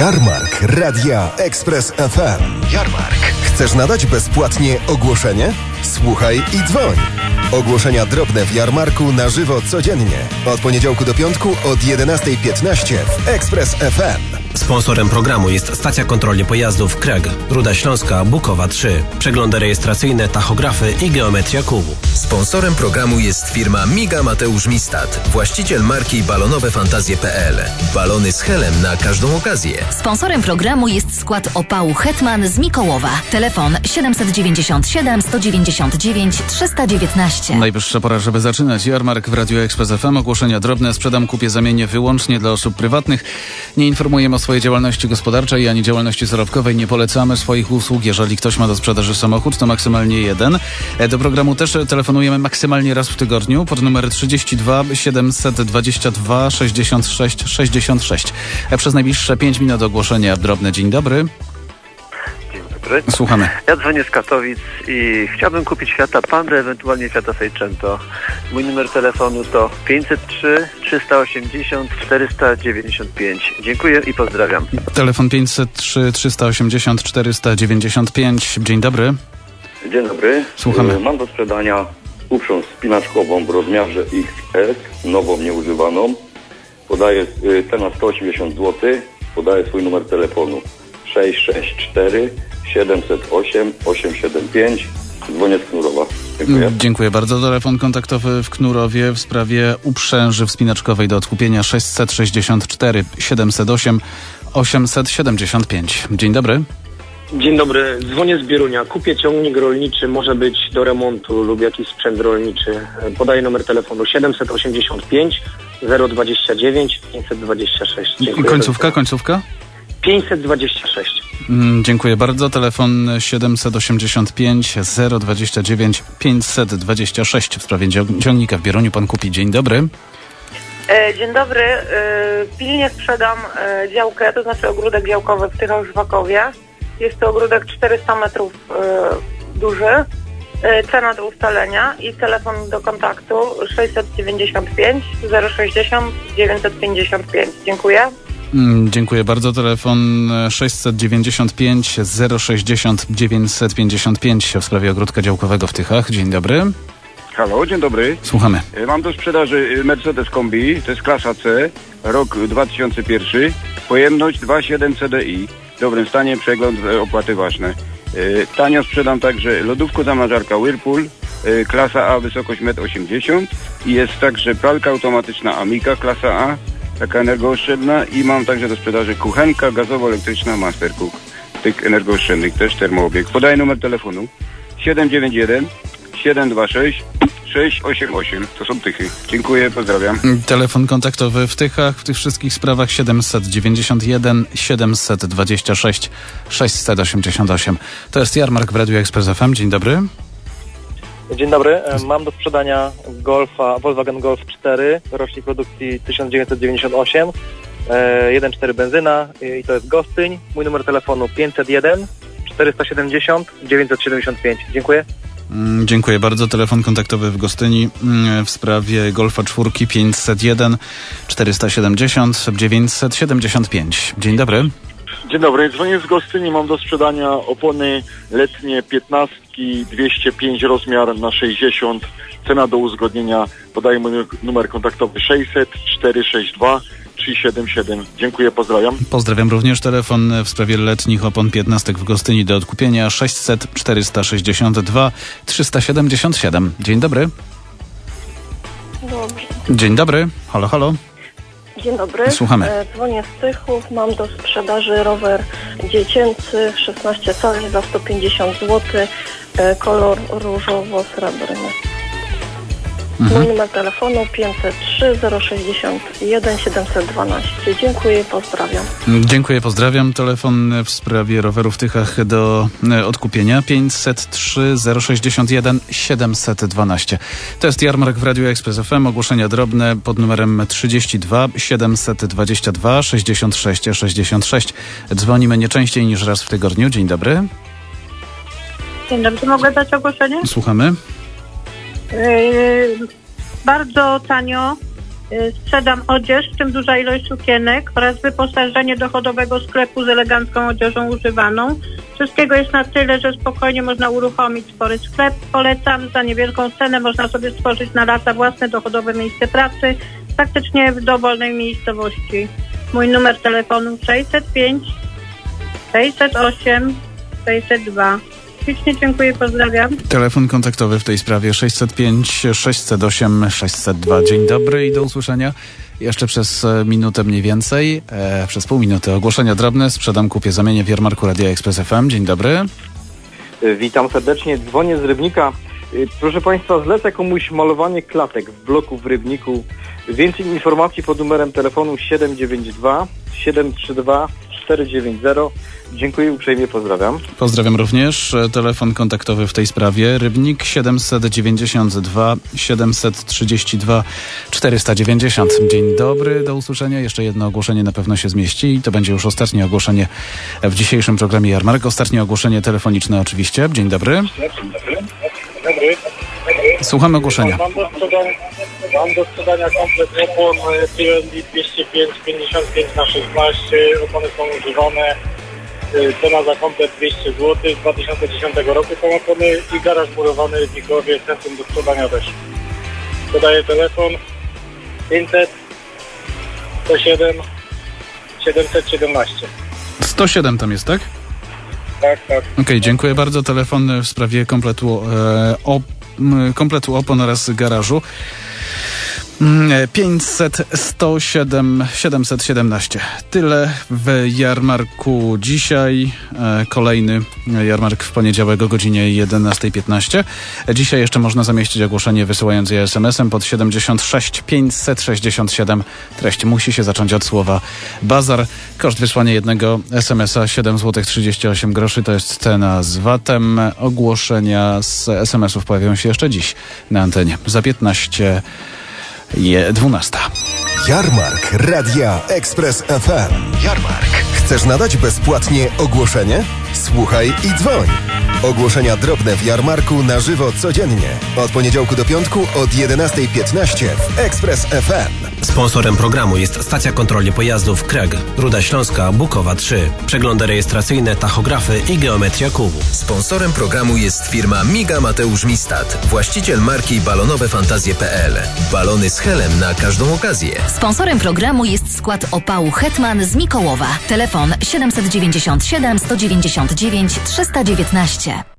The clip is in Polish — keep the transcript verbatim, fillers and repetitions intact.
Jarmark Radia Express F M. Jarmark. Chcesz nadać bezpłatnie ogłoszenie? Słuchaj i dzwoń. Ogłoszenia drobne w Jarmarku na żywo codziennie. Od poniedziałku do piątku od jedenastej piętnaście w Express F M. Sponsorem programu jest Stacja Kontroli Pojazdów K R E G, Ruda Śląska, Bukowa trzy. Przeglądy rejestracyjne, tachografy i geometria kół. Sponsorem programu jest firma Miga Mateusz Mistat, właściciel marki balonowe fantazje kropka p l. Balony z helem na każdą okazję. Sponsorem programu jest skład opału Hetman z Mikołowa. Telefon siedemset dziewięćdziesiąt siedem sto dziewięćdziesiąt dziewięć trzysta dziewiętnaście. Najwyższa pora, żeby zaczynać. Jarmark w Radiu Express F M. Ogłoszenia drobne. Sprzedam, kupię, zamienię wyłącznie dla osób prywatnych. Nie informujemy o swojej działalności gospodarczej ani działalności zarobkowej. Nie polecamy swoich usług. Jeżeli ktoś ma do sprzedaży samochód, to maksymalnie jeden. Do programu też telefonujemy maksymalnie raz w tygodniu pod numer trzydzieści dwa siedemset dwadzieścia dwa sześćdziesiąt sześć sześćdziesiąt sześć. Przez najbliższe pięć minut ogłoszenia drobne. Dzień dobry. Dobry. Słuchamy. Ja dzwonię z Katowic i chciałbym kupić Fiata Pandę, ewentualnie Fiata Seicento. Mój numer telefonu to pięćset trzy trzysta osiemdziesiąt czterysta dziewięćdziesiąt pięć. Dziękuję i pozdrawiam. Telefon pięćset trzy trzysta osiemdziesiąt czterysta dziewięćdziesiąt pięć. Dzień dobry. Dzień dobry. Słuchamy. Mam do sprzedania uprząż spinaczkową w rozmiarze X S, nową, nieużywaną. Podaję cena sto osiemdziesiąt złotych. Podaję swój numer telefonu sześć sześć cztery siedem zero osiem osiem siedem pięć. Dzwonię z Knurowa. Dziękuję. Dziękuję bardzo. Telefon kontaktowy w Knurowie w sprawie uprzęży wspinaczkowej do odkupienia sześćset sześćdziesiąt cztery siedemset osiem osiemset siedemdziesiąt pięć. Dzień dobry. Dzień dobry, dzwonię z Bierunia. Kupię ciągnik rolniczy, może być do remontu lub jakiś sprzęt rolniczy. Podaję numer telefonu siedemset osiemdziesiąt pięć zero dwadzieścia dziewięć pięćset dwadzieścia sześć. Dziękuję. Końcówka, końcówka? pięćset dwadzieścia sześć. Mm, dziękuję bardzo. Telefon siedemset osiemdziesiąt pięć zero dwadzieścia dziewięć pięćset dwadzieścia sześć w sprawie ciągnika w Bieruniu pan kupi. Dzień dobry. Dzień dobry. Pilnie sprzedam działkę, to znaczy ogródek działkowy w Tychach-Żwakowie. Jest to ogródek czterysta metrów duży. Cena do ustalenia i telefon do kontaktu sześćset dziewięćdziesiąt pięć zero sześćdziesiąt dziewięćset pięćdziesiąt pięć. Dziękuję. Mm, dziękuję bardzo. Telefon sześćset dziewięćdziesiąt pięć zero sześćdziesiąt dziewięćset pięćdziesiąt pięć w sprawie ogródka działkowego w Tychach. Dzień dobry. Halo, dzień dobry. Słuchamy. Mam do sprzedaży Mercedes Kombi, to jest klasa C, rok dwa tysiące jeden, pojemność dwa przecinek siedem C D I, w dobrym stanie, przegląd, opłaty ważne. Tanio sprzedam także lodówkę zamrażarka Whirlpool, klasa A, wysokość jeden przecinek osiemdziesiąt m i jest także pralka automatyczna Amica, klasa A, taka energooszczędna i mam także do sprzedaży kuchenka gazowo-elektryczna Mastercook, tych energooszczędnych, też termoobieg. Podaję numer telefonu siedem dziewięć jeden siedem dwa sześć sześć osiem osiem. To są Tychy. Dziękuję, pozdrawiam. Telefon kontaktowy w Tychach w tych wszystkich sprawach siedemset dziewięćdziesiąt jeden siedemset dwadzieścia sześć sześćset osiemdziesiąt osiem. To jest Jarmark w Radiu Express F M. Dzień dobry. Dzień dobry. Mam do sprzedania Golfa, Volkswagen Golf cztery, rocznik produkcji tysiąc dziewięćset dziewięćdziesiąt osiem, jeden przecinek cztery benzyna i to jest Gostyń. Mój numer telefonu pięćset jeden czterysta siedemdziesiąt dziewięćset siedemdziesiąt pięć. Dziękuję. Dziękuję bardzo. Telefon kontaktowy w Gostyni w sprawie Golfa czwórki pięćset jeden czterysta siedemdziesiąt dziewięćset siedemdziesiąt pięć. Dzień dobry. Dzień dobry. Dzwonię z Gostyni. Mam do sprzedania opony letnie piętnastki dwieście pięć rozmiar na sześćdziesiąt. Cena do uzgodnienia. Podaję mój numer kontaktowy sześćset czterysta sześćdziesiąt dwa trzy siedem siedem. Dziękuję, pozdrawiam. Pozdrawiam również. Telefon w sprawie letnich opon piętnastek w Gostyni do odkupienia sześćset czterysta sześćdziesiąt dwa trzysta siedemdziesiąt siedem. Dzień dobry. Dobrze. Dzień dobry. Halo, halo. Dzień dobry. Słuchamy. Dzwonię z Tychów. Mam do sprzedaży rower dziecięcy szesnaście cali za sto pięćdziesiąt złotych. Kolor różowo-srebrny. Mhm. Mój numer telefonu pięćset trzy zero sześćdziesiąt jeden siedemset dwanaście. Dziękuję, pozdrawiam. Dziękuję, pozdrawiam. Telefon w sprawie roweru w Tychach do odkupienia pięćset trzy zero sześćdziesiąt jeden siedemset dwanaście. To jest Jarmark w Radiu Express F M. Ogłoszenia drobne pod numerem trzydzieści dwa siedemset dwadzieścia dwa sześćdziesiąt sześć sześćdziesiąt sześć. Dzwonimy nie częściej niż raz w tygodniu. Dzień dobry. Dzień dobry. Mogę dać ogłoszenie? Słuchamy. Yy, bardzo tanio Sprzedam odzież, w tym duża ilość sukienek oraz wyposażenie dochodowego sklepu z elegancką odzieżą używaną. Wszystkiego jest na tyle, że spokojnie można uruchomić spory sklep. Polecam, za niewielką cenę można sobie stworzyć na lata własne dochodowe miejsce pracy, praktycznie w dowolnej miejscowości. Mój numer telefonu sześćset pięć, sześćset osiem, sześćset dwa. Ślicznie dziękuję, pozdrawiam. Telefon kontaktowy w tej sprawie sześćset pięć, sześćset osiem, sześćset dwa. Dzień dobry i do usłyszenia jeszcze przez minutę mniej więcej, e, przez pół minuty. Ogłoszenia drobne, sprzedam, kupię, zamienię w jarmarku Radia Express F M. Dzień dobry. Witam serdecznie, dzwonię z Rybnika. Proszę Państwa, zlecę komuś malowanie klatek w bloku w Rybniku. Więcej informacji pod numerem telefonu siedem dziewięć dwa, siedem trzy dwa, cztery dziewięć zero. Dziękuję uprzejmie, pozdrawiam. Pozdrawiam również. Telefon kontaktowy w tej sprawie Rybnik siedemset dziewięćdziesiąt dwa, siedemset trzydzieści dwa, czterysta dziewięćdziesiąt. Dzień dobry, do usłyszenia. Jeszcze jedno ogłoszenie na pewno się zmieści i to będzie już ostatnie ogłoszenie w dzisiejszym programie Jarmark. Ostatnie ogłoszenie telefoniczne oczywiście. Dzień dobry. Dzień dobry. Dobry. Słuchamy ogłoszenia. Mam do sprzedania, mam do sprzedania komplet opon Pirelli dwieście pięć, pięćdziesiąt pięć na szesnaście. Opony są używane. Cena za komplet dwieście złotych. Z dwa tysiące dziesiątego roku są opony i garaż murowany w Rybnikowie, centrum do sprzedania też. Podaję telefon pięćset, sto siedem, siedemset siedemnaście. sto siedem tam jest, tak? Tak, tak. Okej, okay, dziękuję bardzo. Telefon w sprawie kompletu, e, op, kompletu opon oraz garażu. pięćset, sto siedem, siedemset siedemnaście. Tyle w jarmarku dzisiaj. Kolejny jarmark w poniedziałek o godzinie jedenasta piętnaście. Dzisiaj jeszcze można zamieścić ogłoszenie wysyłając je es em esem pod siedemdziesiąt sześć, pięćset sześćdziesiąt siedem. Treść musi się zacząć od słowa bazar. Koszt wysłania jednego es em esa siedem złotych trzydzieści osiem groszy. To jest cena z vatem. Ogłoszenia z es em esów pojawią się jeszcze dziś na antenie. Za piętnaście je dwunasta. Jarmark Radia Express F M. Jarmark. Chcesz nadać bezpłatnie ogłoszenie? Słuchaj i dzwoń. Ogłoszenia drobne w Jarmarku na żywo codziennie. Od poniedziałku do piątku od jedenasta piętnaście w Express F M. Sponsorem programu jest stacja kontroli pojazdów Kreg, Ruda Śląska, Bukowa trzy. Przeglądy rejestracyjne, tachografy i geometria kubu. Sponsorem programu jest firma Miga Mateusz Mistat, właściciel marki balonowe fantazje kropka pe el. Balony z helem na każdą okazję. Sponsorem programu jest skład opału Hetman z Mikołowa. Telefon siedemset dziewięćdziesiąt siedem, sto dziewięćdziesiąt dziewięć, trzysta dziewiętnaście.